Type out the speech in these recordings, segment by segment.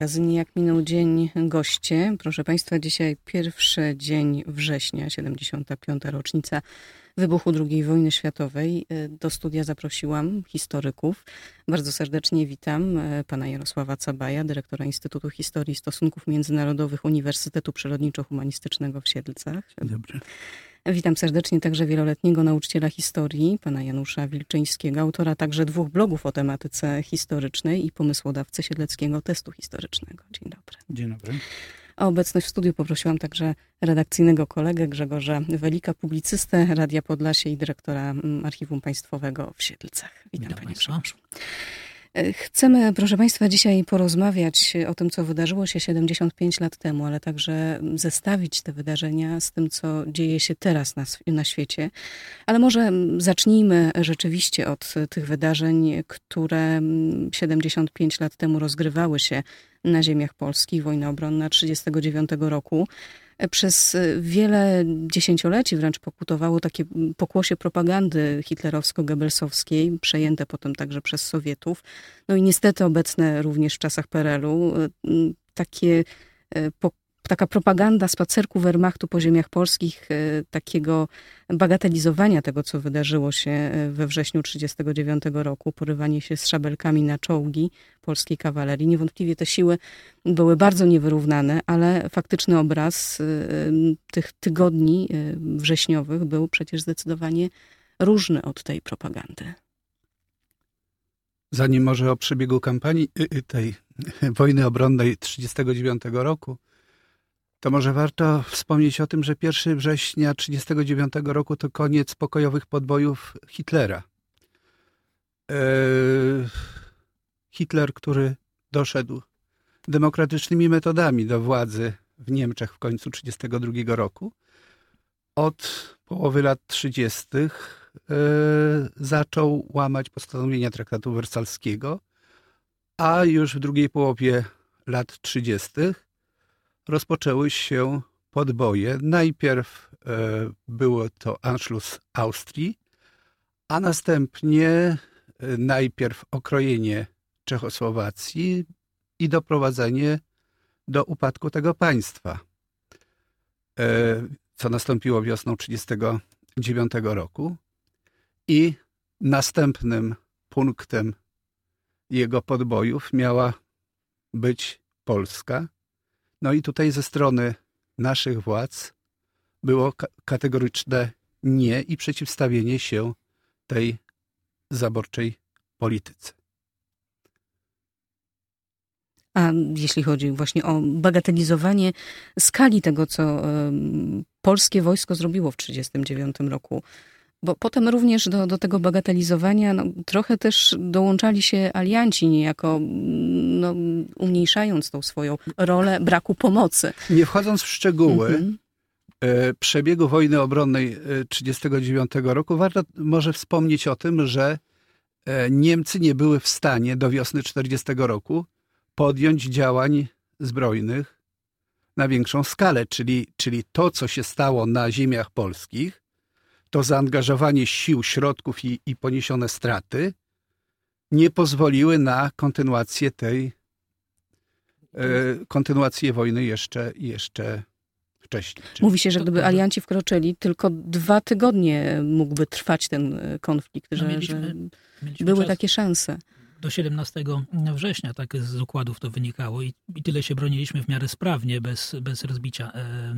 Magazynie Jak minął dzień goście. Proszę Państwa, dzisiaj pierwszy dzień września, 75. rocznica wybuchu II wojny światowej. Do studia zaprosiłam historyków. Bardzo serdecznie witam pana Jarosława Cabaja, dyrektora Instytutu Historii i Stosunków Międzynarodowych Uniwersytetu Przyrodniczo-Humanistycznego w Siedlcach. Dobry. Witam serdecznie także wieloletniego nauczyciela historii, pana Janusza Wilczyńskiego, autora także 2 blogów o tematyce historycznej i pomysłodawcę Siedleckiego Testu Historycznego. Dzień dobry. Dzień dobry. O obecność w studiu poprosiłam także redakcyjnego kolegę Grzegorza Welika, publicystę Radia Podlasie i dyrektora Archiwum Państwowego w Siedlcach. Witam panie Grzegorzu. Chcemy, proszę Państwa, dzisiaj porozmawiać o tym, co wydarzyło się 75 lat temu, ale także zestawić te wydarzenia z tym, co dzieje się teraz na świecie. Ale może zacznijmy rzeczywiście od tych wydarzeń, które 75 lat temu rozgrywały się na ziemiach Polski. Wojna obronna 1939 roku. Przez wiele dziesięcioleci wręcz pokutowało takie pokłosie propagandy hitlerowsko-goebbelsowskiej, przejęte potem także przez Sowietów. No i niestety obecne również w czasach PRL-u. Taka propaganda spacerku Wehrmachtu po ziemiach polskich, takiego bagatelizowania tego, co wydarzyło się we wrześniu 1939 roku, porywanie się z szabelkami na czołgi polskiej kawalerii. Niewątpliwie te siły były bardzo niewyrównane, ale faktyczny obraz tych tygodni wrześniowych był przecież zdecydowanie różny od tej propagandy. Zanim może o przebiegu kampanii tej wojny obronnej 1939 roku, to może warto wspomnieć o tym, że 1 września 1939 roku to koniec pokojowych podbojów Hitlera. Hitler, który doszedł demokratycznymi metodami do władzy w Niemczech w końcu 1932 roku, od połowy lat 30. Zaczął łamać postanowienia traktatu wersalskiego, a już w drugiej połowie lat 30. rozpoczęły się podboje. Najpierw było to Anschluss Austrii, a następnie najpierw okrojenie Czechosłowacji i doprowadzenie do upadku tego państwa, co nastąpiło wiosną 1939 roku. I następnym punktem jego podbojów miała być Polska. No i tutaj ze strony naszych władz było kategoryczne nie i przeciwstawienie się tej zaborczej polityce. A jeśli chodzi właśnie o bagatelizowanie skali tego, co polskie wojsko zrobiło w 1939 roku, bo potem również do tego bagatelizowania trochę też dołączali się alianci, niejako umniejszając tą swoją rolę braku pomocy. Nie wchodząc w szczegóły przebiegu wojny obronnej 1939 roku, warto może wspomnieć o tym, że Niemcy nie były w stanie do wiosny 1940 roku podjąć działań zbrojnych na większą skalę, czyli to, co się stało na ziemiach polskich, to zaangażowanie sił, środków i poniesione straty nie pozwoliły na kontynuację wojny jeszcze wcześniej. Mówi się, że gdyby alianci wkroczyli, tylko 2 tygodnie mógłby trwać ten konflikt, że były takie szanse. Do 17 września tak z układów to wynikało i tyle się broniliśmy w miarę sprawnie, bez rozbicia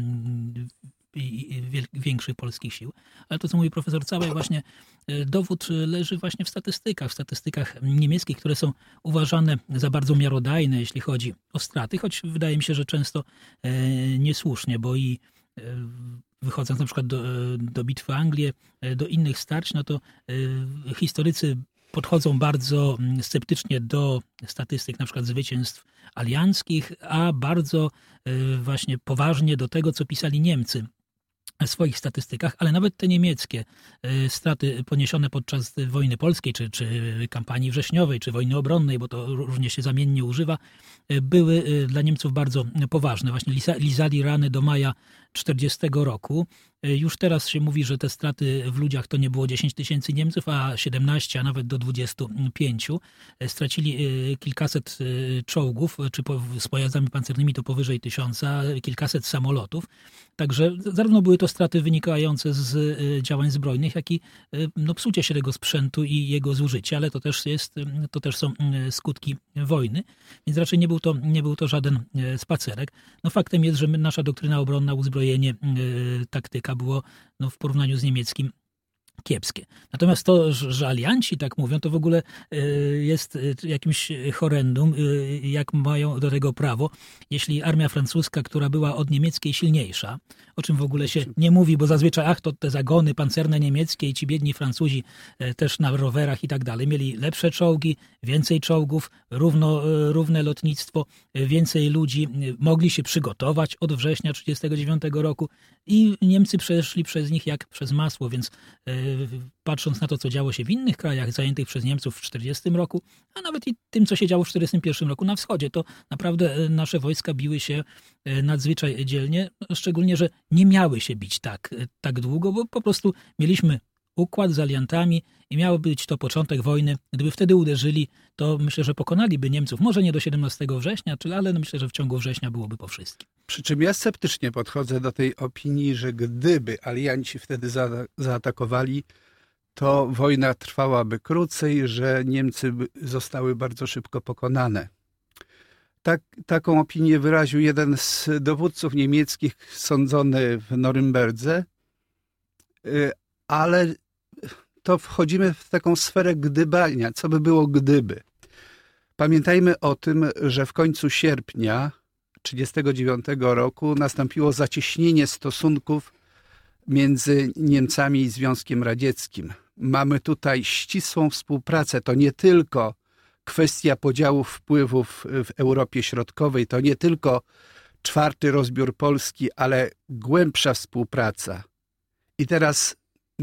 większych polskich sił. Ale to, co mówi profesor Cabaj, właśnie dowód leży właśnie w statystykach niemieckich, które są uważane za bardzo miarodajne, jeśli chodzi o straty, choć wydaje mi się, że często niesłusznie, bo i wychodząc na przykład do bitwy Anglii, do innych starć, no to historycy podchodzą bardzo sceptycznie do statystyk na przykład zwycięstw alianckich, a bardzo właśnie poważnie do tego, co pisali Niemcy w swoich statystykach, ale nawet te niemieckie straty poniesione podczas wojny polskiej, czy kampanii wrześniowej, czy wojny obronnej, bo to różnie się zamiennie używa, były dla Niemców bardzo poważne. Właśnie lizali rany do maja 1940 roku. Już teraz się mówi, że te straty w ludziach to nie było 10 tysięcy Niemców, a 17, a nawet do 25. Stracili kilkaset czołgów, czy z pojazdami pancernymi to powyżej 1000, kilkaset samolotów. Także zarówno były to straty wynikające z działań zbrojnych, jak i psucie się tego sprzętu i jego zużycie, ale to też są skutki wojny, więc raczej nie był to żaden spacerek. Faktem jest, że nasza doktryna obronna, uzbrojenie, taktyka było w porównaniu z niemieckim kiepskie. Natomiast to, że alianci tak mówią, to w ogóle jest jakimś horrendum, jak mają do tego prawo, jeśli armia francuska, która była od niemieckiej silniejsza, o czym w ogóle się nie mówi, bo zazwyczaj to te zagony pancerne niemieckie i ci biedni Francuzi też na rowerach i tak dalej, mieli lepsze czołgi, więcej czołgów, równe lotnictwo, więcej ludzi, mogli się przygotować od września 1939 roku i Niemcy przeszli przez nich jak przez masło, więc patrząc na to, co działo się w innych krajach zajętych przez Niemców w 1940 roku, a nawet i tym, co się działo w 1941 roku na wschodzie, to naprawdę nasze wojska biły się nadzwyczaj dzielnie, szczególnie, że nie miały się bić tak długo, bo po prostu mieliśmy układ z aliantami i miał być to początek wojny. Gdyby wtedy uderzyli, to myślę, że pokonaliby Niemców. Może nie do 17 września, ale myślę, że w ciągu września byłoby po wszystkim. Przy czym ja sceptycznie podchodzę do tej opinii, że gdyby alianci wtedy zaatakowali, to wojna trwałaby krócej, że Niemcy zostały bardzo szybko pokonane. Taką opinię wyraził jeden z dowódców niemieckich sądzony w Norymberdze, ale to wchodzimy w taką sferę gdybania. Co by było gdyby? Pamiętajmy o tym, że w końcu sierpnia 1939 roku nastąpiło zacieśnienie stosunków między Niemcami i Związkiem Radzieckim. Mamy tutaj ścisłą współpracę. To nie tylko kwestia podziału wpływów w Europie Środkowej, to nie tylko czwarty rozbiór Polski, ale głębsza współpraca. I teraz,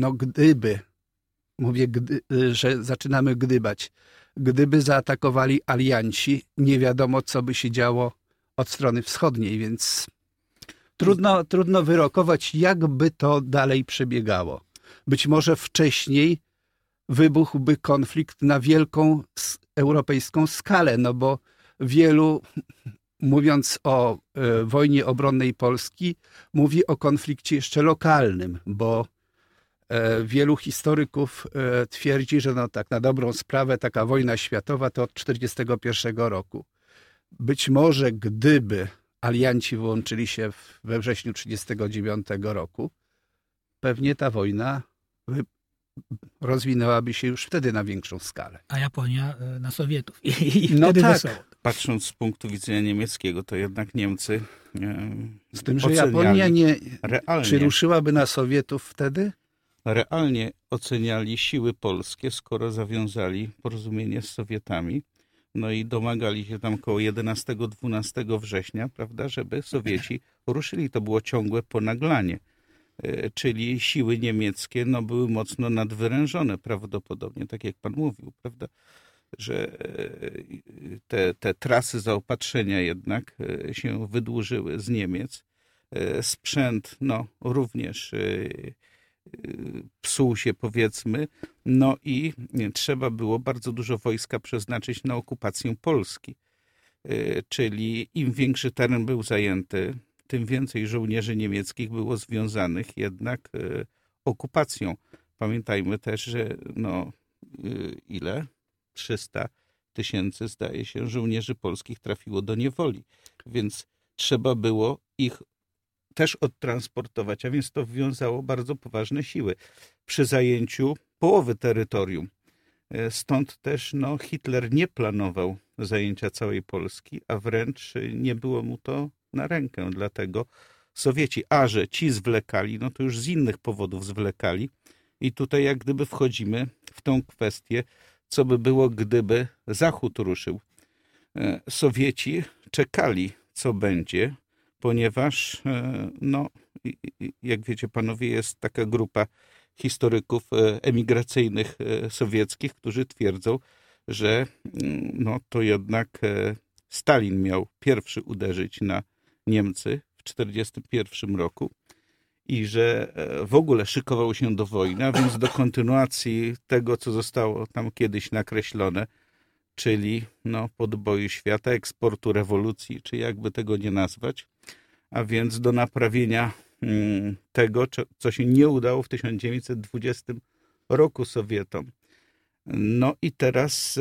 że zaczynamy gdybać. Gdyby zaatakowali alianci, nie wiadomo, co by się działo od strony wschodniej, więc trudno wyrokować, jak by to dalej przebiegało. Być może wcześniej wybuchłby konflikt na wielką europejską skalę, bo wielu, mówiąc o wojnie obronnej Polski, mówi o konflikcie jeszcze lokalnym, bo wielu historyków twierdzi, że tak na dobrą sprawę taka wojna światowa to od 1941 roku. Być może gdyby alianci włączyli się we wrześniu 1939 roku, pewnie ta wojna rozwinęłaby się już wtedy na większą skalę. A Japonia na Sowietów. I wtedy tak. wesoło. Patrząc z punktu widzenia niemieckiego, to jednak Niemcy z tym, że Japonia realnie, czy ruszyłaby na Sowietów wtedy? Realnie oceniali siły polskie, skoro zawiązali porozumienie z Sowietami, i domagali się tam około 11-12 września, prawda, żeby Sowieci ruszyli. To było ciągłe ponaglanie. Czyli siły niemieckie były mocno nadwyrężone prawdopodobnie, tak jak pan mówił, prawda, że te trasy zaopatrzenia jednak się wydłużyły z Niemiec. Sprzęt również psuł się, powiedzmy, i trzeba było bardzo dużo wojska przeznaczyć na okupację Polski. Czyli im większy teren był zajęty, tym więcej żołnierzy niemieckich było związanych jednak okupacją. Pamiętajmy też, że 300 000, zdaje się, żołnierzy polskich trafiło do niewoli, więc trzeba było ich też odtransportować, a więc to wiązało bardzo poważne siły przy zajęciu połowy terytorium. Stąd też Hitler nie planował zajęcia całej Polski, a wręcz nie było mu to na rękę. Dlatego Sowieci, że ci zwlekali, to już z innych powodów zwlekali. I tutaj jak gdyby wchodzimy w tą kwestię, co by było, gdyby Zachód ruszył. Sowieci czekali, co będzie, ponieważ, jak wiecie panowie, jest taka grupa historyków emigracyjnych sowieckich, którzy twierdzą, że to jednak Stalin miał pierwszy uderzyć na Niemcy w 1941 roku i że w ogóle szykował się do wojny, a więc do kontynuacji tego, co zostało tam kiedyś nakreślone, czyli podboju świata, eksportu rewolucji, czy jakby tego nie nazwać, a więc do naprawienia tego, co się nie udało w 1920 roku Sowietom. No i teraz,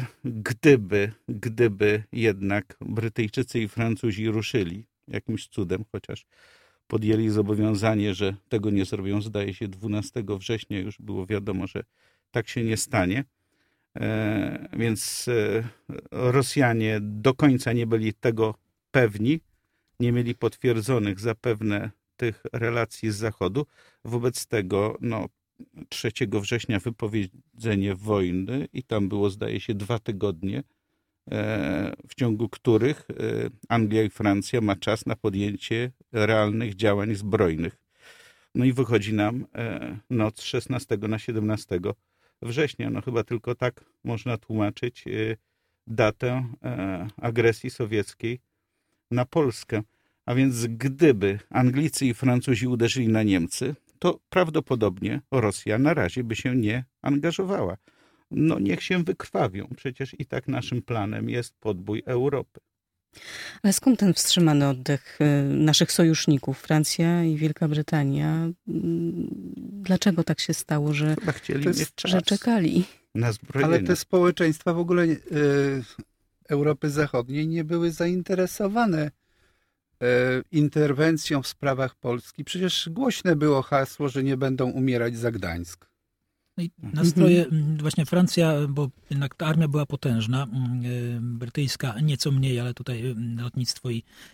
gdyby jednak Brytyjczycy i Francuzi ruszyli jakimś cudem, chociaż podjęli zobowiązanie, że tego nie zrobią, zdaje się 12 września już było wiadomo, że tak się nie stanie, więc Rosjanie do końca nie byli tego pewni, nie mieli potwierdzonych zapewne tych relacji z Zachodu. Wobec tego 3 września wypowiedzenie wojny i tam było, zdaje się, 2 tygodnie, w ciągu których Anglia i Francja ma czas na podjęcie realnych działań zbrojnych. No i wychodzi nam noc 16 na 17 września. Chyba tylko tak można tłumaczyć datę agresji sowieckiej na Polskę. A więc gdyby Anglicy i Francuzi uderzyli na Niemcy, to prawdopodobnie Rosja na razie by się nie angażowała. Niech się wykrwawią. Przecież i tak naszym planem jest podbój Europy. Ale skąd ten wstrzymany oddech naszych sojuszników, Francja i Wielka Brytania? Dlaczego tak się stało, że czekali na zbrojenie? Ale te społeczeństwa w ogóle Europy Zachodniej nie były zainteresowane interwencją w sprawach Polski. Przecież głośne było hasło, że nie będą umierać za Gdańsk. No i nastroje, właśnie Francja, bo jednak ta armia była potężna, brytyjska nieco mniej, ale tutaj lotnictwo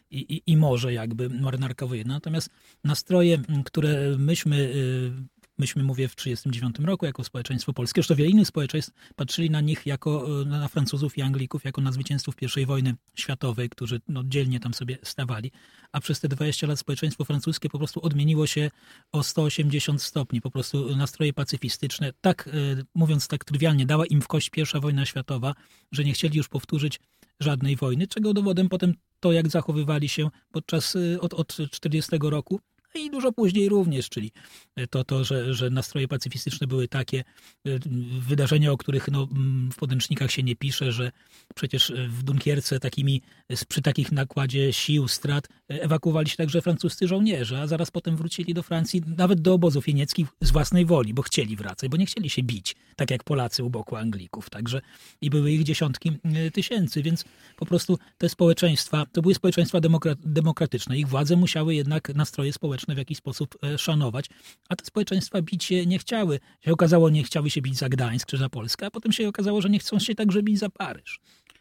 i morze jakby, marynarka wojenna. Natomiast nastroje, które myśmy mówię w 1939 roku jako społeczeństwo polskie, zresztą wiele innych społeczeństw patrzyli na nich jako na Francuzów i Anglików jako na zwycięzców I wojny światowej, którzy dzielnie tam sobie stawali, a przez te 20 lat społeczeństwo francuskie po prostu odmieniło się o 180 stopni, po prostu nastroje pacyfistyczne, tak mówiąc tak trywialnie, dała im w kość I wojna światowa, że nie chcieli już powtórzyć żadnej wojny, czego dowodem potem to, jak zachowywali się podczas od 40 roku, i dużo później również, czyli to że nastroje pacyfistyczne były takie, wydarzenia, o których w podręcznikach się nie pisze, że przecież w Dunkierce przy takich nakładzie sił, strat ewakuowali się także francuscy żołnierze, a zaraz potem wrócili do Francji, nawet do obozów jenieckich z własnej woli, bo chcieli wracać, bo nie chcieli się bić, tak jak Polacy u boku Anglików. Także i były ich dziesiątki tysięcy, więc po prostu te społeczeństwa, to były społeczeństwa demokratyczne. Ich władze musiały jednak nastroje społeczne w jakiś sposób szanować, a te społeczeństwa bić się nie chciały. Się okazało, nie chciały się bić za Gdańsk czy za Polskę, a potem się okazało, że nie chcą się także bić za Paryż.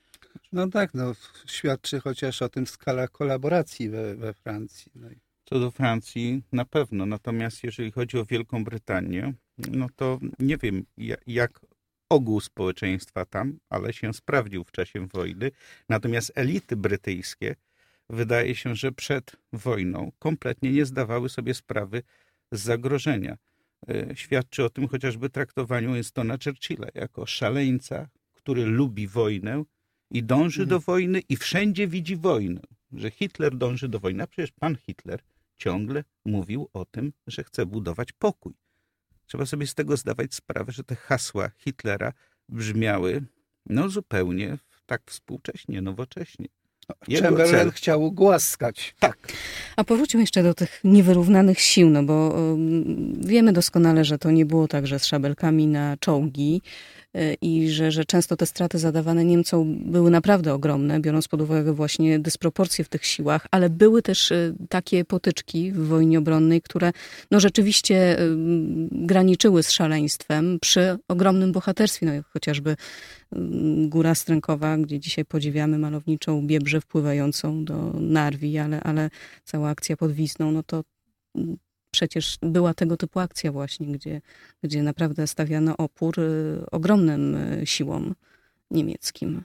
No tak, świadczy chociaż o tym skala kolaboracji we Francji. Co do Francji na pewno, natomiast jeżeli chodzi o Wielką Brytanię, to nie wiem jak ogół społeczeństwa tam, ale się sprawdził w czasie wojny. Natomiast elity brytyjskie wydaje się, że przed wojną kompletnie nie zdawały sobie sprawy z zagrożenia. Świadczy o tym chociażby traktowanie Winstona Churchilla jako szaleńca, który lubi wojnę i dąży do wojny i wszędzie widzi wojnę. Że Hitler dąży do wojny. A przecież pan Hitler ciągle mówił o tym, że chce budować pokój. Trzeba sobie z tego zdawać sprawę, że te hasła Hitlera brzmiały zupełnie tak współcześnie, nowocześnie. Chamberlain chciał głaskać. Tak. A powróćmy jeszcze do tych niewyrównanych sił, bo wiemy doskonale, że to nie było tak, że z szabelkami na czołgi i że często te straty zadawane Niemcom były naprawdę ogromne, biorąc pod uwagę właśnie dysproporcje w tych siłach, ale były też takie potyczki w wojnie obronnej, które rzeczywiście graniczyły z szaleństwem przy ogromnym bohaterstwie, chociażby Góra Strękowa, gdzie dzisiaj podziwiamy malowniczą Biebrze wpływającą do Narwi, ale cała akcja pod Wisną, to przecież była tego typu akcja właśnie, gdzie naprawdę stawiano opór ogromnym siłom niemieckim.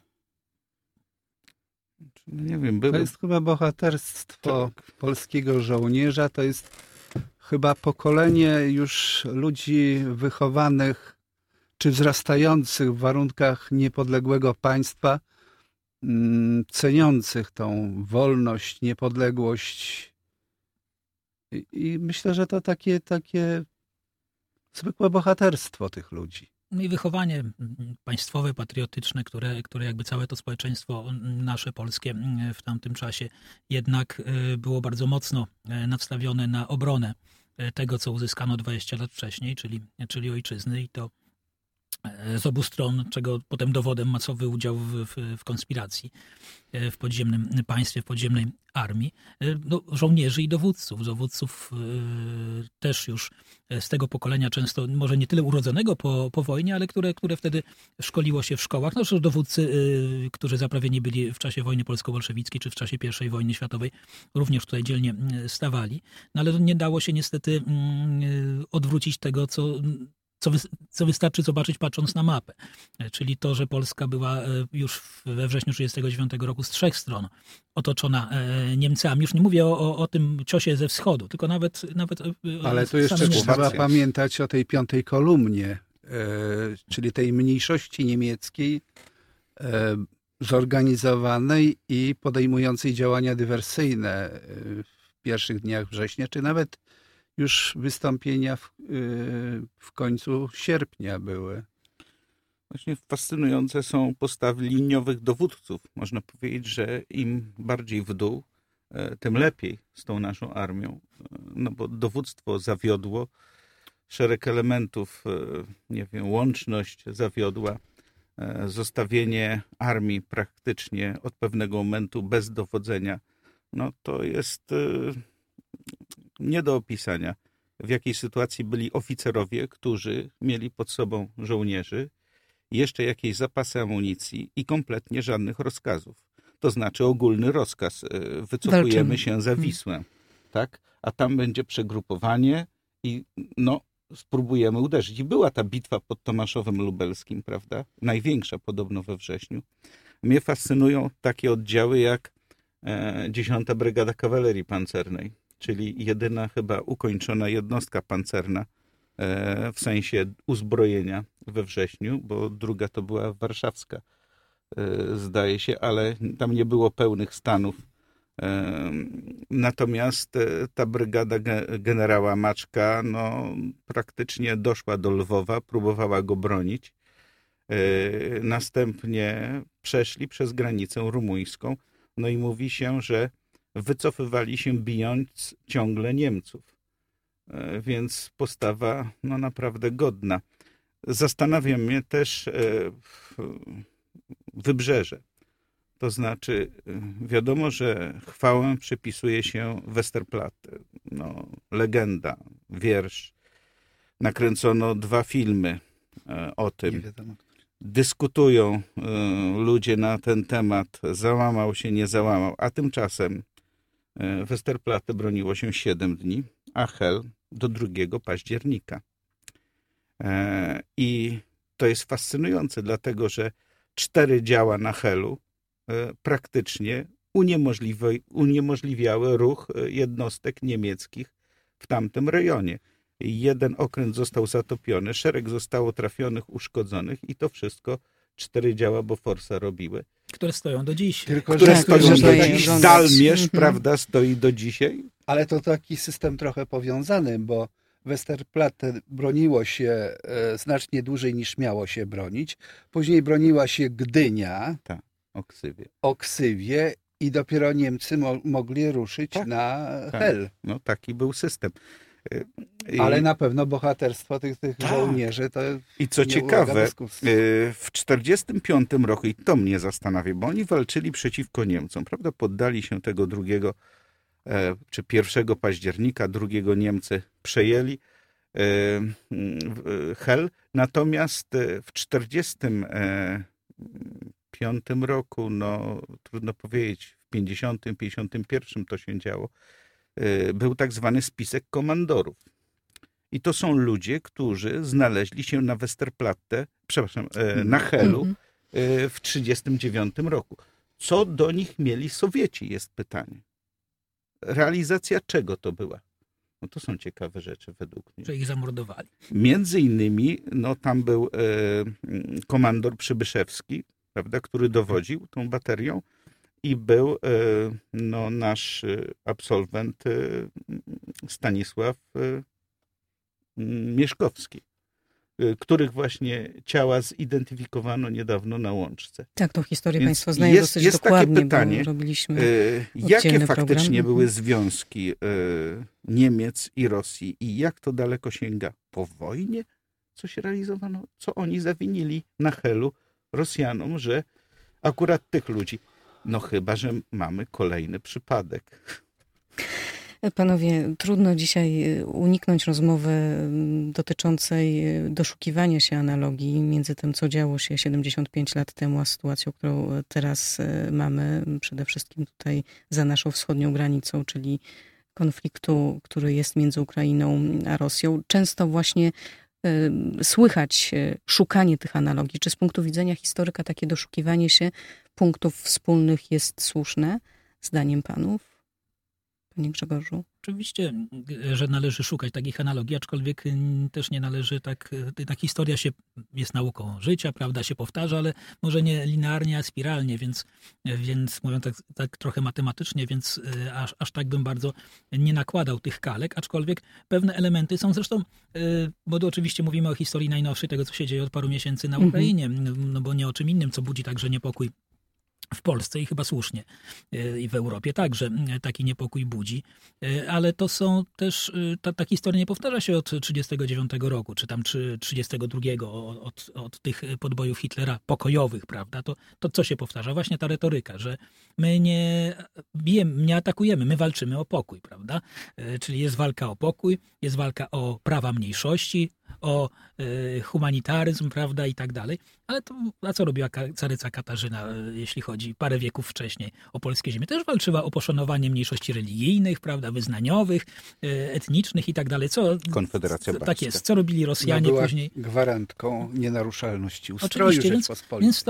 Nie wiem, To jest chyba bohaterstwo polskiego żołnierza, to jest chyba pokolenie już ludzi wychowanych czy wzrastających w warunkach niepodległego państwa, ceniących tą wolność, niepodległość I myślę, że to takie zwykłe bohaterstwo tych ludzi. No i wychowanie państwowe, patriotyczne, które jakby całe to społeczeństwo nasze polskie w tamtym czasie jednak było bardzo mocno nastawione na obronę tego, co uzyskano 20 lat wcześniej, czyli ojczyzny, i to z obu stron, czego potem dowodem masowy udział w konspiracji w podziemnym państwie, w podziemnej armii, no, żołnierzy i dowódców też już z tego pokolenia, często może nie tyle urodzonego po wojnie, ale które wtedy szkoliło się w szkołach. No, dowódcy, którzy zaprawieni byli w czasie wojny polsko-bolszewickiej czy w czasie I wojny światowej, również tutaj dzielnie stawali. No, ale nie dało się niestety odwrócić tego, co wystarczy zobaczyć, patrząc na mapę. Czyli to, że Polska była już we wrześniu 1939 roku z 3 stron otoczona Niemcami. Już nie mówię o tym ciosie ze wschodu, tylko nawet ale tu jeszcze trzeba pamiętać o tej 5. kolumnie, czyli tej mniejszości niemieckiej zorganizowanej i podejmującej działania dywersyjne w pierwszych dniach września, czy nawet już wystąpienia w końcu sierpnia były. Właśnie fascynujące są postawy liniowych dowódców. Można powiedzieć, że im bardziej w dół, tym lepiej z tą naszą armią. No bo dowództwo zawiodło, szereg elementów, nie wiem, łączność zawiodła, zostawienie armii praktycznie od pewnego momentu bez dowodzenia. No to jest nie do opisania, w jakiej sytuacji byli oficerowie, którzy mieli pod sobą żołnierzy, jeszcze jakieś zapasy amunicji i kompletnie żadnych rozkazów. To znaczy ogólny rozkaz, wycofujemy się za Wisłę, tak? A tam będzie przegrupowanie i no, spróbujemy uderzyć. I była ta bitwa pod Tomaszowem Lubelskim, prawda? Największa podobno we wrześniu. Mnie fascynują takie oddziały jak 10. Brygada Kawalerii Pancernej, czyli jedyna chyba ukończona jednostka pancerna w sensie uzbrojenia we wrześniu, bo druga to była warszawska, zdaje się, ale tam nie było pełnych stanów. Natomiast ta brygada generała Maczka no, praktycznie doszła do Lwowa, próbowała go bronić. Następnie przeszli przez granicę rumuńską. No i mówi się, że wycofywali się, bijąc ciągle Niemców. Więc postawa no, naprawdę godna. Zastanawia mnie też Wybrzeże. To znaczy, wiadomo, że chwałę przypisuje się Westerplatte. No, legenda, wiersz. Nakręcono 2 filmy o tym. Dyskutują ludzie na ten temat. Załamał się, nie załamał. A tymczasem Westerplatte broniło się 7 dni, a Hel do 2 października. I to jest fascynujące, dlatego że 4 działa na Helu praktycznie uniemożliwiały ruch jednostek niemieckich w tamtym rejonie. 1 okręt został zatopiony, szereg zostało trafionych, uszkodzonych i to wszystko 4 działa Boforsa robiły. Które stoją do dziś. Które stoją do dziś. Dalmierz, prawda, stoi do dzisiaj. Ale to taki system trochę powiązany, bo Westerplatte broniło się znacznie dłużej niż miało się bronić. Później broniła się Gdynia. Tak, Oksywie i dopiero Niemcy mogli ruszyć na Hel. No taki był system. Ale na pewno bohaterstwo tych żołnierzy to i co ciekawe, w 1945 roku, i to mnie zastanawia, bo oni walczyli przeciwko Niemcom, prawda? Poddali się tego 2 czy 1 października, 2 Niemcy przejęli Hel. Natomiast w 1945 roku, no trudno powiedzieć, w 50, 51 to się działo, był tak zwany spisek komandorów. I to są ludzie, którzy znaleźli się na Westerplatte, na Helu w 1939 roku. Co do nich mieli Sowieci, jest pytanie. Realizacja czego to była? No to są ciekawe rzeczy według mnie. Że ich zamordowali. Między innymi, no tam był komandor Przybyszewski, prawda, który dowodził tą baterią. I był no, nasz absolwent Stanisław Mieszkowski, których właśnie ciała zidentyfikowano niedawno na Łączce. Tak, tą historię Państwo znają dosyć dokładnie, takie pytanie, bo robiliśmy jakie faktycznie program. były związki Niemiec i Rosji i jak to daleko sięga po wojnie? Co się realizowano? Co oni zawinili na Helu Rosjanom, że akurat tych ludzi? No chyba, że mamy kolejny przypadek. Panowie, trudno dzisiaj uniknąć rozmowy dotyczącej doszukiwania się analogii między tym, co działo się 75 lat temu, a sytuacją, którą teraz mamy, przede wszystkim tutaj za naszą wschodnią granicą, czyli konfliktu, który jest między Ukrainą a Rosją. Często właśnie słychać szukanie tych analogii. Czy z punktu widzenia historyka takie doszukiwanie się punktów wspólnych jest słuszne, zdaniem panów? Panie Grzegorzu? Oczywiście, że należy szukać takich analogii, aczkolwiek też nie należy ta historia jest nauką życia, prawda, się powtarza, ale może nie linearnie, a spiralnie, więc mówiąc tak trochę matematycznie, więc aż tak bym bardzo nie nakładał tych kalek, aczkolwiek pewne elementy są zresztą, bo tu oczywiście mówimy o historii najnowszej, tego co się dzieje od paru miesięcy na Ukrainie, no bo nie o czym innym, co budzi także niepokój w Polsce i chyba słusznie, i w Europie także taki niepokój budzi, ale to są też, ta historia nie powtarza się od 1939 roku, czy tam 1932, od tych podbojów Hitlera pokojowych, prawda? To co się powtarza? Właśnie ta retoryka, że my nie bijemy, nie atakujemy, my walczymy o pokój, prawda? Czyli jest walka o pokój, jest walka o prawa mniejszości, o humanitaryzm, prawda, i tak dalej. Ale to, a co robiła caryca Katarzyna, jeśli chodzi parę wieków wcześniej o polskie ziemie? Też walczyła o poszanowanie mniejszości religijnych, prawda, wyznaniowych, etnicznych i tak dalej. Konfederacja Baska. Tak jest. Co robili Rosjanie była później? Gwarantką nienaruszalności ustroju Rzeczpospolitej. Więc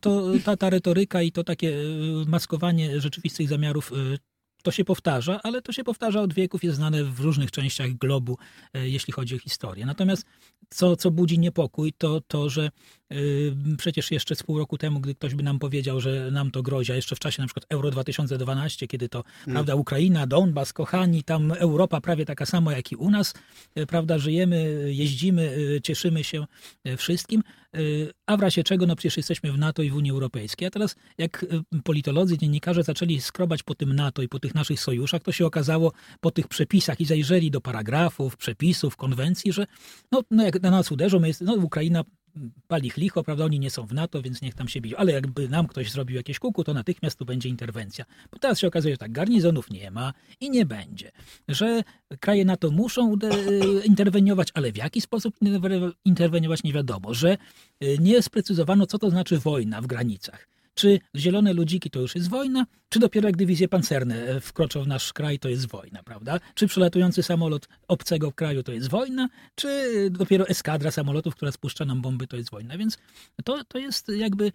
ta retoryka i to takie maskowanie rzeczywistych zamiarów to się powtarza, ale to się powtarza od wieków, jest znane w różnych częściach globu, jeśli chodzi o historię. Natomiast co budzi niepokój, to że przecież jeszcze z pół roku temu, gdy ktoś by nam powiedział, że nam to grozi, a jeszcze w czasie na przykład Euro 2012, kiedy to, prawda, Ukraina, Donbas, kochani, tam Europa prawie taka sama jak i u nas, prawda, żyjemy, jeździmy, cieszymy się wszystkim, a w razie czego, no przecież jesteśmy w NATO i w Unii Europejskiej. A teraz jak politolodzy, dziennikarze zaczęli skrobać po tym NATO i po tych naszych sojuszach, to się okazało po tych przepisach i zajrzeli do paragrafów, przepisów, konwencji, że no jak na nas uderzą, Ukraina pali licho, prawda, oni nie są w NATO, więc niech tam się biją. Ale jakby nam ktoś zrobił jakieś kuku, to natychmiast tu będzie interwencja. Bo teraz się okazuje, że tak, garnizonów nie ma i nie będzie. Że kraje NATO muszą interweniować, ale w jaki sposób interweniować nie wiadomo. Że nie sprecyzowano, co to znaczy wojna w granicach. Czy zielone ludziki to już jest wojna, czy dopiero jak dywizje pancerne wkroczą w nasz kraj, to jest wojna, prawda? Czy przelatujący samolot obcego kraju to jest wojna, czy dopiero eskadra samolotów, która spuszcza nam bomby, to jest wojna. Więc to jest jakby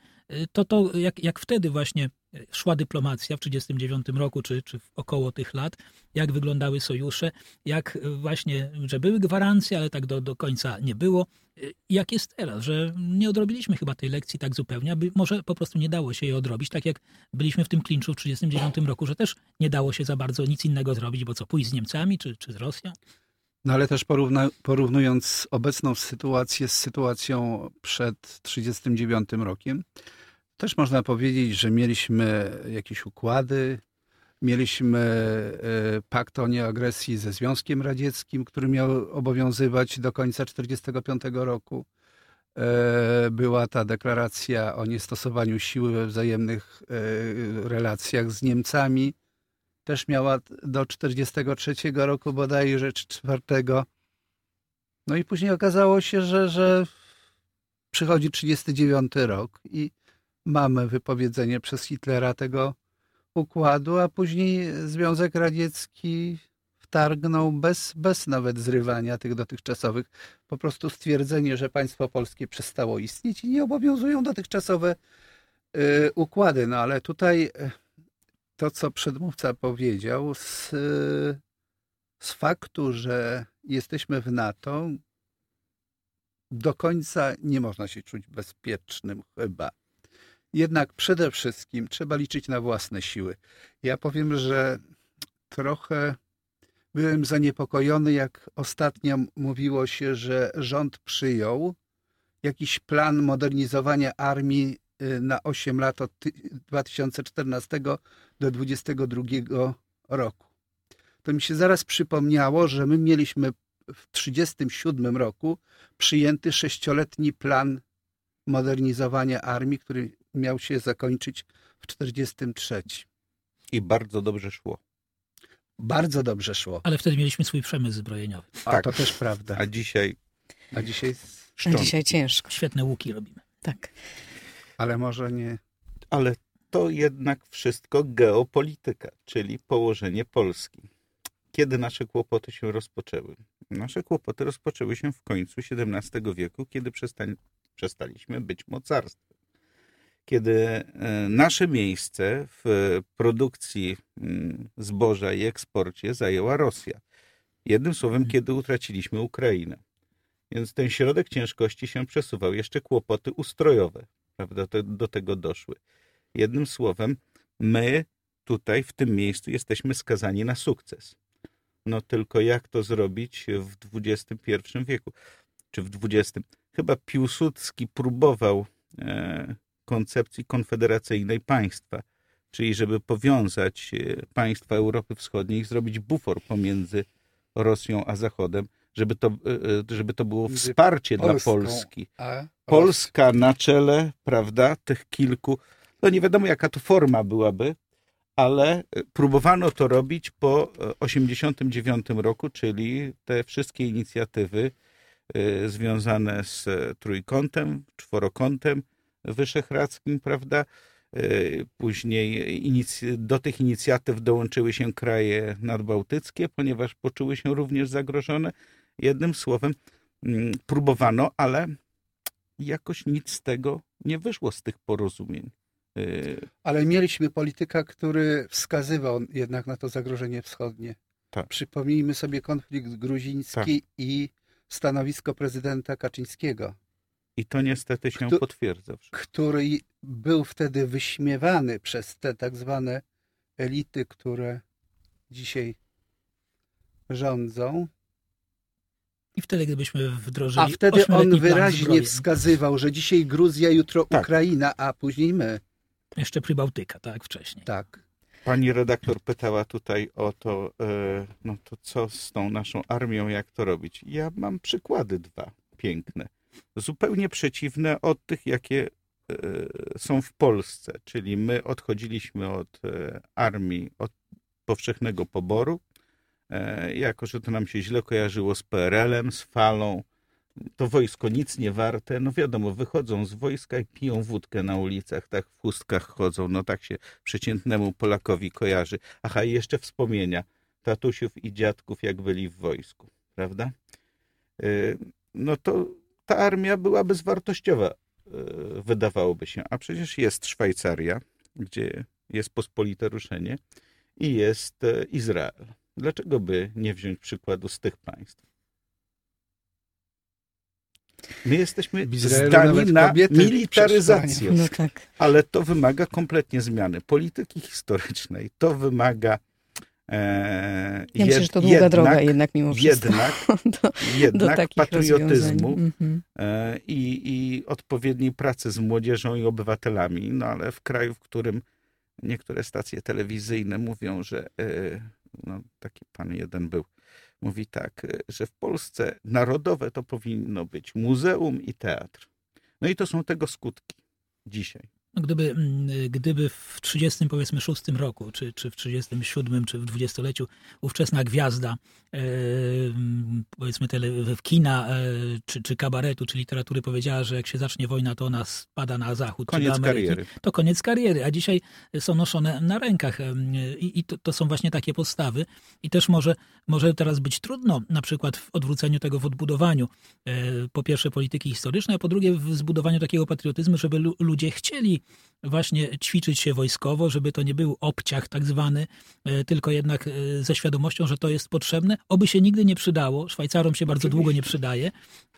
jak wtedy właśnie szła dyplomacja w 1939 roku, czy około tych lat, jak wyglądały sojusze, jak właśnie, że były gwarancje, ale tak do końca nie było. Jak jest teraz, że nie odrobiliśmy chyba tej lekcji tak zupełnie, aby może po prostu nie dało się jej odrobić, tak jak byliśmy w tym klinczu w 1939 roku, że też nie dało się za bardzo nic innego zrobić, bo co, pójść z Niemcami czy z Rosją? No ale też porównując obecną sytuację z sytuacją przed 1939 rokiem, też można powiedzieć, że mieliśmy jakieś układy, mieliśmy pakt o nieagresji ze Związkiem Radzieckim, który miał obowiązywać do końca 1945 roku. Była ta deklaracja o niestosowaniu siły we wzajemnych relacjach z Niemcami. Też miała do 1943 roku bodajże, czy 1944. No i później okazało się, że przychodzi 1939 rok i mamy wypowiedzenie przez Hitlera tego układu, a później Związek Radziecki wtargnął bez nawet zrywania tych dotychczasowych. Po prostu stwierdzenie, że państwo polskie przestało istnieć i nie obowiązują dotychczasowe układy. No ale tutaj to, co przedmówca powiedział, z faktu, że jesteśmy w NATO, do końca nie można się czuć bezpiecznym chyba. Jednak przede wszystkim trzeba liczyć na własne siły. Ja powiem, że trochę Byłem zaniepokojony, jak ostatnio mówiło się, że rząd przyjął jakiś plan modernizowania armii na 8 lat od 2014 do 2022 roku. To mi się zaraz przypomniało, że my mieliśmy w 1937 roku przyjęty 6-letni plan modernizowania armii, który miał się zakończyć w 1943. I bardzo dobrze szło. Bardzo dobrze szło. Ale wtedy mieliśmy swój przemysł zbrojeniowy. Tak. To też prawda. A dzisiaj ciężko. Świetne łuki robimy. Tak. Ale może nie. Ale to jednak wszystko geopolityka, czyli położenie Polski. Kiedy nasze kłopoty się rozpoczęły? Nasze kłopoty rozpoczęły się w końcu XVII wieku, kiedy przestaliśmy być mocarstwem. Kiedy nasze miejsce w produkcji zboża i eksporcie zajęła Rosja. Jednym słowem, kiedy utraciliśmy Ukrainę. Więc ten środek ciężkości się przesuwał. Jeszcze kłopoty ustrojowe, prawda, do tego doszły. Jednym słowem, my tutaj w tym miejscu jesteśmy skazani na sukces. No tylko jak to zrobić w XXI wieku? Czy w XX? Chyba Piłsudski próbował koncepcji konfederacyjnej państwa, czyli żeby powiązać państwa Europy Wschodniej i zrobić bufor pomiędzy Rosją a Zachodem, żeby to było wsparcie dla Polski. Polska na czele, prawda, tych kilku, no nie wiadomo jaka to forma byłaby, ale próbowano to robić po 1989 roku, czyli te wszystkie inicjatywy związane z trójkątem, czworokątem wyszehradzkim, prawda? Później do tych inicjatyw dołączyły się kraje nadbałtyckie, ponieważ poczuły się również zagrożone. Jednym słowem próbowano, ale jakoś nic z tego nie wyszło, z tych porozumień. Ale mieliśmy polityka, który wskazywał jednak na to zagrożenie wschodnie. Tak. Przypomnijmy sobie konflikt gruziński i stanowisko prezydenta Kaczyńskiego. I to niestety się potwierdza. Który był wtedy wyśmiewany przez te tak zwane elity, które dzisiaj rządzą. I wtedy, gdybyśmy wdrożyli. A wtedy on wyraźnie wskazywał, że dzisiaj Gruzja, jutro Ukraina, a później my. Jeszcze Przybałtyka, tak, wcześniej. Tak. Pani redaktor pytała tutaj o to, no to co z tą naszą armią, jak to robić. Ja mam przykłady dwa piękne. Zupełnie przeciwne od tych, jakie są w Polsce. Czyli my odchodziliśmy od armii, od powszechnego poboru, jako że to nam się źle kojarzyło z PRL-em, z falą. To wojsko nic nie warte. No wiadomo, wychodzą z wojska i piją wódkę na ulicach, tak w chustkach chodzą. No tak się przeciętnemu Polakowi kojarzy. Aha, i jeszcze wspomnienia tatusiów i dziadków, jak byli w wojsku, prawda? No to ta armia była bezwartościowa, wydawałoby się. A przecież jest Szwajcaria, gdzie jest pospolite ruszenie i jest Izrael. Dlaczego by nie wziąć przykładu z tych państw? My jesteśmy zdani na militaryzację, no tak. Ale to wymaga kompletnie zmiany polityki historycznej. To wymaga ja myślę, że to długa droga jednak mimo wszystko. Jednak patriotyzmu i odpowiedniej pracy z młodzieżą i obywatelami. No ale w kraju, w którym niektóre stacje telewizyjne mówią, że no, taki pan jeden był, mówi tak, że w Polsce narodowe to powinno być muzeum i teatr. No i to są tego skutki dzisiaj. No gdyby w 36 roku, czy w 37, czy w 20-leciu ówczesna gwiazda, powiedzmy w kina, czy kabaretu, czy literatury powiedziała, że jak się zacznie wojna, to ona spada na zachód, koniec czy do Ameryki, kariery. To koniec kariery, a dzisiaj są noszone na rękach i to są właśnie takie podstawy i też może teraz być trudno na przykład w odwróceniu tego, w odbudowaniu po pierwsze polityki historycznej, a po drugie w zbudowaniu takiego patriotyzmu, żeby ludzie chcieli właśnie ćwiczyć się wojskowo, żeby to nie był obciach tak zwany, tylko jednak ze świadomością, że to jest potrzebne. Oby się nigdy nie przydało, Szwajcarom się bardzo długo nie przydaje,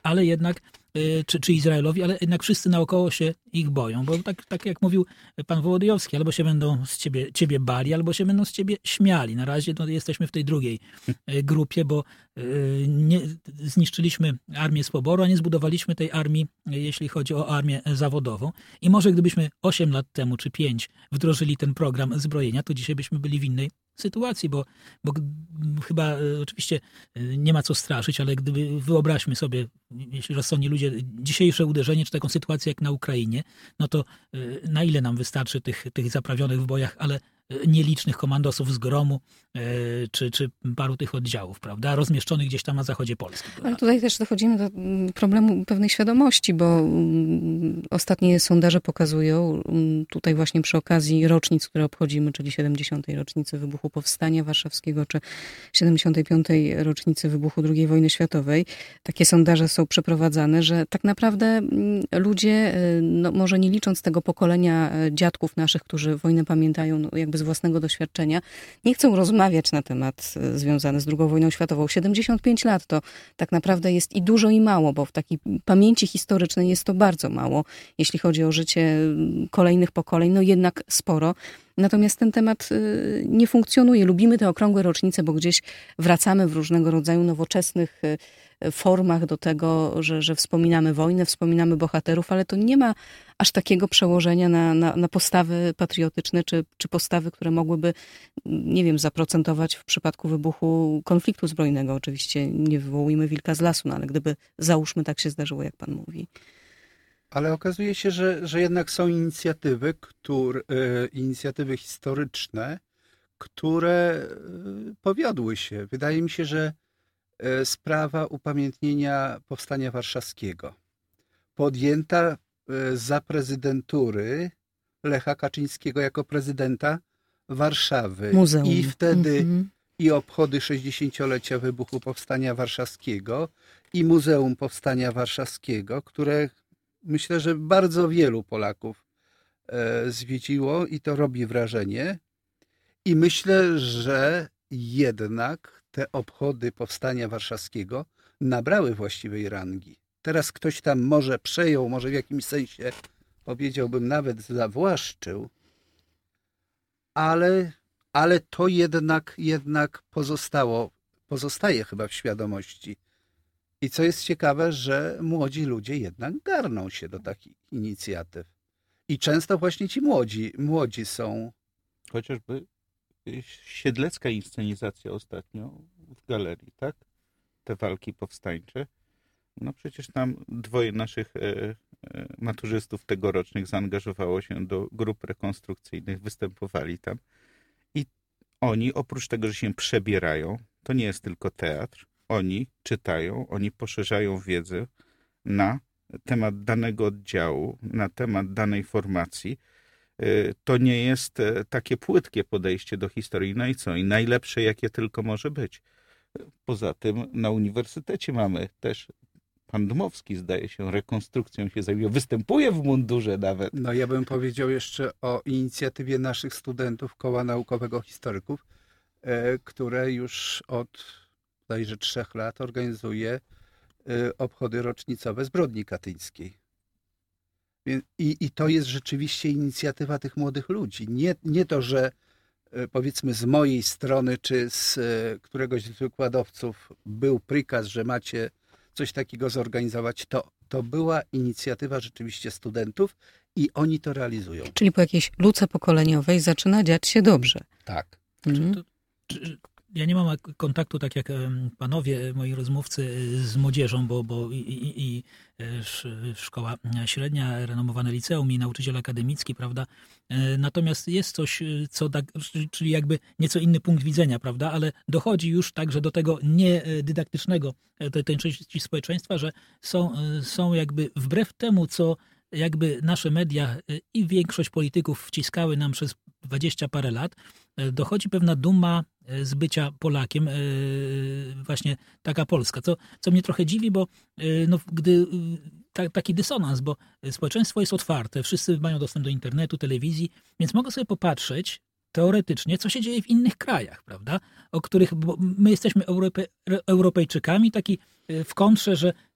ale jednak, czy Izraelowi, ale jednak wszyscy naokoło się ich boją, bo tak jak mówił pan Wołodyjowski, albo się będą z ciebie bali, albo się będą z ciebie śmiali. Na razie jesteśmy w tej drugiej grupie, bo nie zniszczyliśmy armię z poboru, a nie zbudowaliśmy tej armii, jeśli chodzi o armię zawodową. I może gdybyśmy 8 lat temu, czy 5 wdrożyli ten program zbrojenia, to dzisiaj byśmy byli w innej sytuacji, bo chyba oczywiście nie ma co straszyć, ale gdyby wyobraźmy sobie, jeśli rozsądni ludzie, dzisiejsze uderzenie, czy taką sytuację jak na Ukrainie, no to na ile nam wystarczy tych zaprawionych w bojach, ale nielicznych komandosów z Gromu, czy paru tych oddziałów, prawda, rozmieszczonych gdzieś tam na zachodzie Polski. Ale tutaj też dochodzimy do problemu pewnej świadomości, bo ostatnie sondaże pokazują, tutaj właśnie przy okazji rocznic, które obchodzimy, czyli 70. rocznicy wybuchu Powstania Warszawskiego, czy 75. rocznicy wybuchu II wojny światowej, takie sondaże są przeprowadzane, że tak naprawdę ludzie, no może nie licząc tego pokolenia dziadków naszych, którzy wojnę pamiętają jakby z własnego doświadczenia, nie chcą rozmawiać na temat związany z II wojną światową. 75 lat to tak naprawdę jest i dużo, i mało, bo w takiej pamięci historycznej jest to bardzo mało, jeśli chodzi o życie kolejnych pokoleń, no jednak sporo. Natomiast ten temat nie funkcjonuje. Lubimy te okrągłe rocznice, bo gdzieś wracamy w różnego rodzaju nowoczesnych formach do tego, że wspominamy wojnę, wspominamy bohaterów, ale to nie ma aż takiego przełożenia na postawy patriotyczne, czy postawy, które mogłyby, nie wiem, zaprocentować w przypadku wybuchu konfliktu zbrojnego. Oczywiście nie wywołujmy wilka z lasu, no ale gdyby, załóżmy, tak się zdarzyło, jak pan mówi. Ale okazuje się, że jednak są inicjatywy historyczne, które powiodły się. Wydaje mi się, że sprawa upamiętnienia Powstania Warszawskiego podjęta za prezydentury Lecha Kaczyńskiego jako prezydenta Warszawy. Muzeum. I wtedy i obchody 60-lecia wybuchu Powstania Warszawskiego i Muzeum Powstania Warszawskiego, które myślę, że bardzo wielu Polaków zwiedziło i to robi wrażenie. I myślę, że jednak te obchody Powstania Warszawskiego nabrały właściwej rangi. Teraz ktoś tam może przejął, może w jakimś sensie, powiedziałbym, nawet zawłaszczył, ale to jednak pozostaje chyba w świadomości. I co jest ciekawe, że młodzi ludzie jednak garną się do takich inicjatyw. I często właśnie ci młodzi są. Chociażby siedlecka inscenizacja ostatnio w galerii, tak? Te walki powstańcze. No przecież tam 2 naszych maturzystów tegorocznych zaangażowało się do grup rekonstrukcyjnych, występowali tam. I oni, oprócz tego, że się przebierają, to nie jest tylko teatr, oni czytają, oni poszerzają wiedzę na temat danego oddziału, na temat danej formacji. To nie jest takie płytkie podejście do historii. No i co? I najlepsze, jakie tylko może być. Poza tym na uniwersytecie mamy też, pan Dmowski, zdaje się, rekonstrukcją się zajmuje. Występuje w mundurze nawet. No ja bym powiedział jeszcze o inicjatywie naszych studentów Koła Naukowego Historyków, które już od bodajże 3 lat organizuje obchody rocznicowe zbrodni katyńskiej. I to jest rzeczywiście inicjatywa tych młodych ludzi. Nie to, że powiedzmy z mojej strony, czy z któregoś z wykładowców był prikaz, że macie coś takiego zorganizować. To była inicjatywa rzeczywiście studentów i oni to realizują. Czyli po jakiejś luce pokoleniowej zaczyna dziać się dobrze. Tak. Ja nie mam kontaktu, tak jak panowie, moi rozmówcy, z młodzieżą, bo i szkoła średnia, renomowane liceum i nauczyciel akademicki, prawda? Natomiast jest coś, co tak, czyli jakby nieco inny punkt widzenia, prawda? Ale dochodzi już także do tego niedydaktycznego tej części społeczeństwa, że są jakby wbrew temu, co jakby nasze media i większość polityków wciskały nam przez 20 parę lat, dochodzi pewna duma z bycia Polakiem, właśnie taka Polska. Co mnie trochę dziwi, bo gdy taki dysonans, bo społeczeństwo jest otwarte, wszyscy mają dostęp do internetu, telewizji, więc mogę sobie popatrzeć teoretycznie, co się dzieje w innych krajach, prawda? O których, bo my jesteśmy Europejczykami, taki w kontrze, że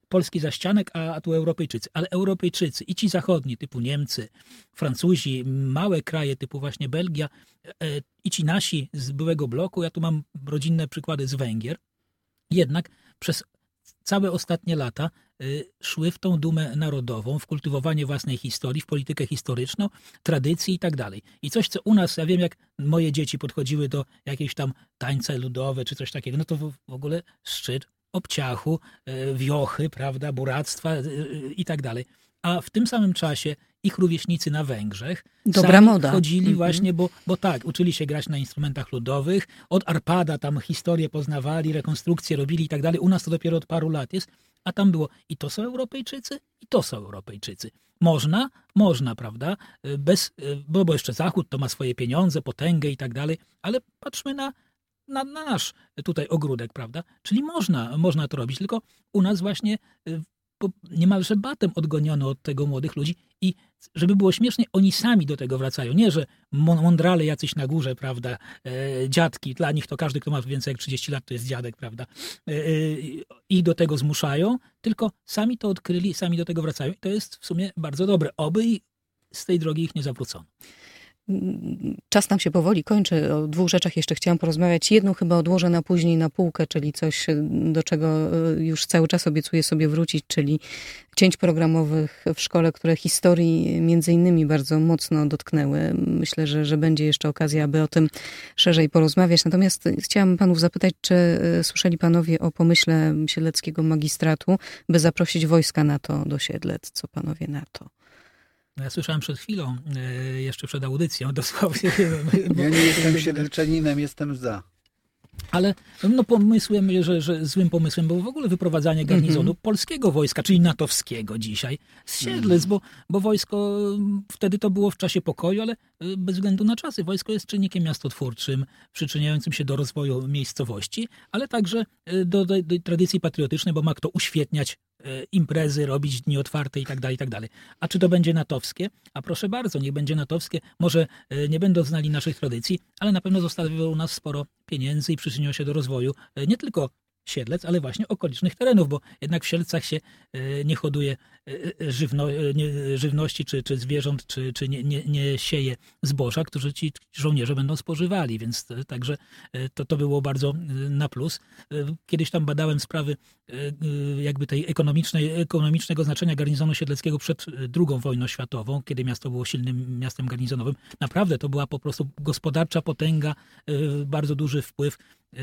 polski zaścianek, a tu Europejczycy. Ale Europejczycy i ci zachodni, typu Niemcy, Francuzi, małe kraje typu właśnie Belgia i ci nasi z byłego bloku, ja tu mam rodzinne przykłady z Węgier, jednak przez całe ostatnie lata szły w tą dumę narodową, w kultywowanie własnej historii, w politykę historyczną, tradycji i tak dalej. I coś, co u nas, ja wiem, jak moje dzieci podchodziły do jakiejś tam tańce ludowe czy coś takiego, no to w ogóle szczyt obciachu, wiochy, prawda, buractwa i tak dalej. A w tym samym czasie ich rówieśnicy na Węgrzech dobra moda. Chodzili właśnie, bo tak, uczyli się grać na instrumentach ludowych, od Arpada tam historię poznawali, rekonstrukcje robili i tak dalej. U nas to dopiero od paru lat jest, a tam było i to są Europejczycy, i to są Europejczycy. Można, prawda, bo jeszcze Zachód to ma swoje pieniądze, potęgę i tak dalej, ale patrzmy na nasz tutaj ogródek, prawda, czyli można to robić, tylko u nas właśnie niemalże batem odgoniono od tego młodych ludzi i żeby było śmiesznie, oni sami do tego wracają. Nie, że mądrale jacyś na górze, prawda, dziadki, dla nich to każdy, kto ma więcej jak 30 lat, to jest dziadek, prawda, ich do tego zmuszają, tylko sami to odkryli, sami do tego wracają i to jest w sumie bardzo dobre. Oby i z tej drogi ich nie zawrócono. Czas nam się powoli kończy. O dwóch rzeczach jeszcze chciałam porozmawiać. Jedną chyba odłożę na później na półkę, czyli coś, do czego już cały czas obiecuję sobie wrócić, czyli cięć programowych w szkole, które historii między innymi bardzo mocno dotknęły. Myślę, że będzie jeszcze okazja, aby o tym szerzej porozmawiać. Natomiast chciałam panów zapytać, czy słyszeli panowie o pomyśle siedleckiego magistratu, by zaprosić wojska NATO do Siedlec? Co panowie na to? Ja słyszałem przed chwilą, jeszcze przed audycją dosłownie. Ja nie jestem siedlczaninem, jestem za. Ale pomysłem, że złym pomysłem było w ogóle wyprowadzanie garnizonu polskiego wojska, czyli natowskiego dzisiaj z Siedlec, bo wojsko wtedy to było w czasie pokoju, ale bez względu na czasy. Wojsko jest czynnikiem miastotwórczym, przyczyniającym się do rozwoju miejscowości, ale także do tradycji patriotycznej, bo ma kto uświetniać imprezy, robić dni otwarte i tak dalej. A czy to będzie natowskie? A proszę bardzo, niech będzie natowskie. Może nie będą znali naszych tradycji, ale na pewno zostawiło u nas sporo pieniędzy i przyczyniło się do rozwoju nie tylko Siedlec, ale właśnie okolicznych terenów, bo jednak w Siedlcach się nie hoduje żywności czy zwierząt, czy nie sieje zboża, które ci żołnierze będą spożywali, więc także to było bardzo na plus. Kiedyś tam badałem sprawy jakby tej ekonomicznego znaczenia garnizonu siedleckiego przed II wojną światową, kiedy miasto było silnym miastem garnizonowym. Naprawdę to była po prostu gospodarcza potęga, bardzo duży wpływ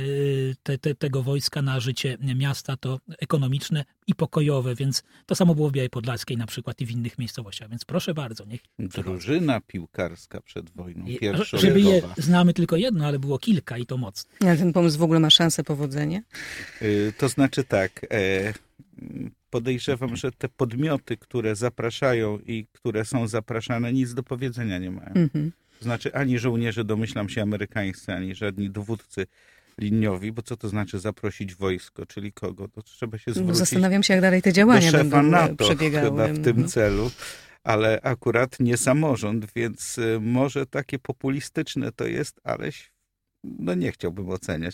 tego wojska na życie miasta, to ekonomiczne i pokojowe, więc to samo było w Białej Podlaskiej na przykład i w innych miejscowościach, więc proszę bardzo, niech drużyna piłkarska przed wojną, żeby je znamy tylko jedno, ale było kilka i to mocno. Ale ten pomysł w ogóle ma szansę powodzenia? To znaczy tak, podejrzewam, że te podmioty, które zapraszają i które są zapraszane, nic do powiedzenia nie mają. To znaczy ani żołnierze, domyślam się, amerykańscy, ani żadni dowódcy liniowi, bo co to znaczy zaprosić wojsko, czyli kogo? To trzeba się zwrócić. Zastanawiam się, jak dalej te działania do szefa będą NATO przebiegały. Chyba w tym celu, ale akurat nie samorząd, więc może takie populistyczne to jest, ale nie chciałbym oceniać.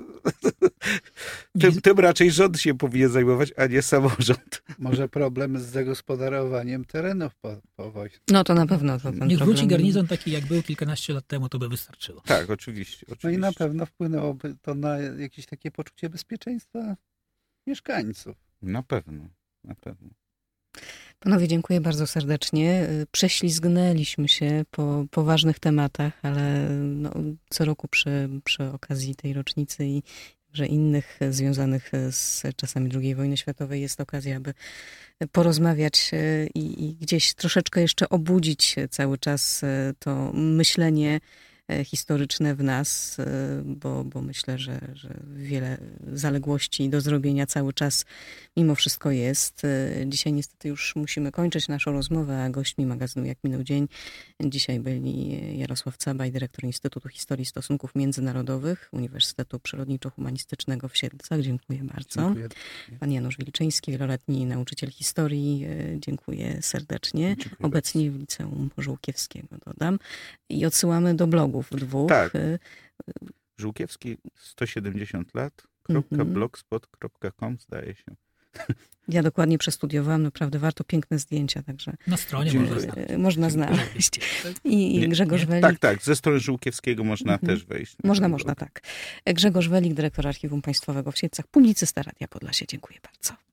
Tym raczej rząd się powinien zajmować, a nie samorząd. Może problem z zagospodarowaniem terenów po wojsku. No to na pewno. Niech wróci garnizon taki, jak był kilkanaście lat temu, to by wystarczyło. Tak, oczywiście. No i na pewno wpłynęłoby to na jakieś takie poczucie bezpieczeństwa mieszkańców. Na pewno. Panowie, dziękuję bardzo serdecznie. Prześlizgnęliśmy się po ważnych tematach, ale co roku przy okazji tej rocznicy i że innych związanych z czasami II wojny światowej jest okazja, aby porozmawiać i gdzieś troszeczkę jeszcze obudzić cały czas to myślenie historyczne w nas, bo myślę, że wiele zaległości do zrobienia cały czas mimo wszystko jest. Dzisiaj niestety już musimy kończyć naszą rozmowę, a gośćmi magazynu Jak minął dzień dzisiaj byli Jarosław Cabaj, dyrektor Instytutu Historii i Stosunków Międzynarodowych Uniwersytetu Przyrodniczo-Humanistycznego w Siedlcach. Dziękuję bardzo. Dziękuję. Pan Janusz Wilczyński, wieloletni nauczyciel historii. Dziękuję serdecznie. Dziękuję Obecnie bardzo. w Liceum Żółkiewskiego, dodam. I odsyłamy do blogów dwóch. Tak. Żółkiewski 170 lat. .blogspot.com zdaje się. Ja dokładnie przestudiowałam, naprawdę warto, piękne zdjęcia, także... Na stronie można znaleźć. I Grzegorz Welik... Tak, ze strony Żółkiewskiego można też wejść. Można, tak. Grzegorz Welik, dyrektor Archiwum Państwowego w Siedlcach, publicysta Radia Podlasie. Dziękuję bardzo.